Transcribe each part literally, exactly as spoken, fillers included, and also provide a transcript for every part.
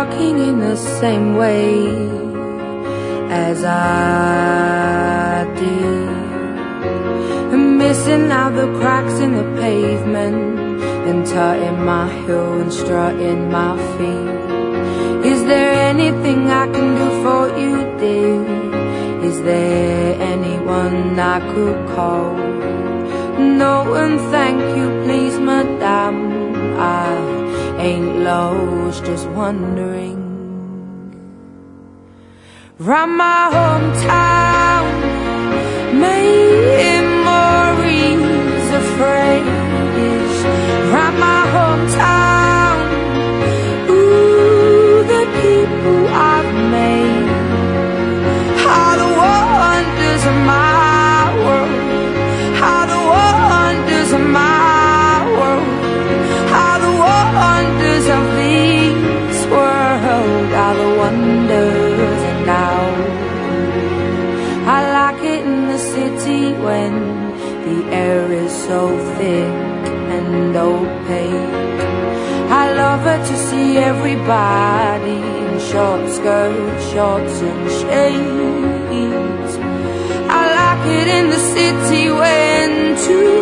walking in the same way as I did, and missing out the cracks in the pavement, and tutting my heel and strutting my feet. Is there anything I can do for you, dear? Is there anyone I could call? No, and thank you, please, madame, I ain't lost, just wondering. Round my hometown, memories of phrase. Round my hometown, ooh, the people I've made are the wonders of my world, are the wonders of my world, are the wonders of this world, are the wonders. And now I like it in the city when the air is so thick and opaque. I love it to see everybody in short skirts, shorts and shades. I like it in the city when two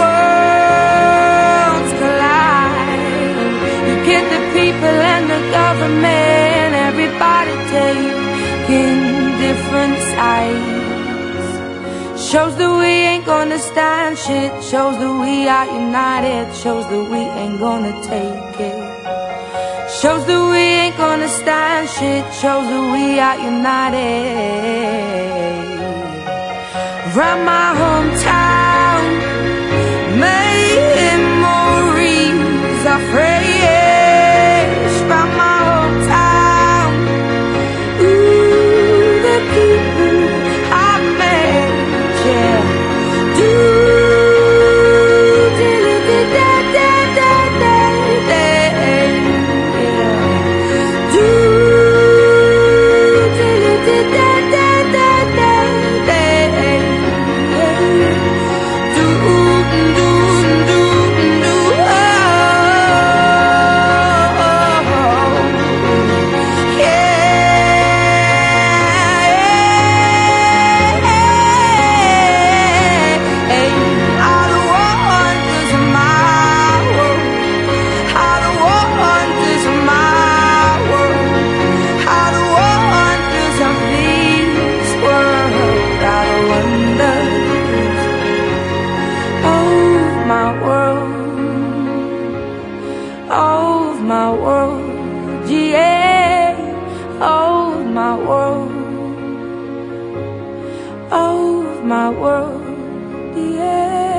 worlds collide. You get the people and the government, everybody taking different sides. Shows that we ain't gonna stand shit, shows that we are united, shows that we ain't gonna take it. Shows that we ain't gonna stand shit, shows that we are united. Round my hometown, memories are fresh. Round my hometown, ooh, the people I've met, yeah. Do, do, do, da, da, da, da, da, yeah. Do, do, do, da, da, da, da, da, yeah. Do, do, do, do, oh, yeah. All the wonders of my world, all the wonders of my world, all the wonders of this world, all the wonders of my world, of my world, yeah, of my world, of my world, yeah.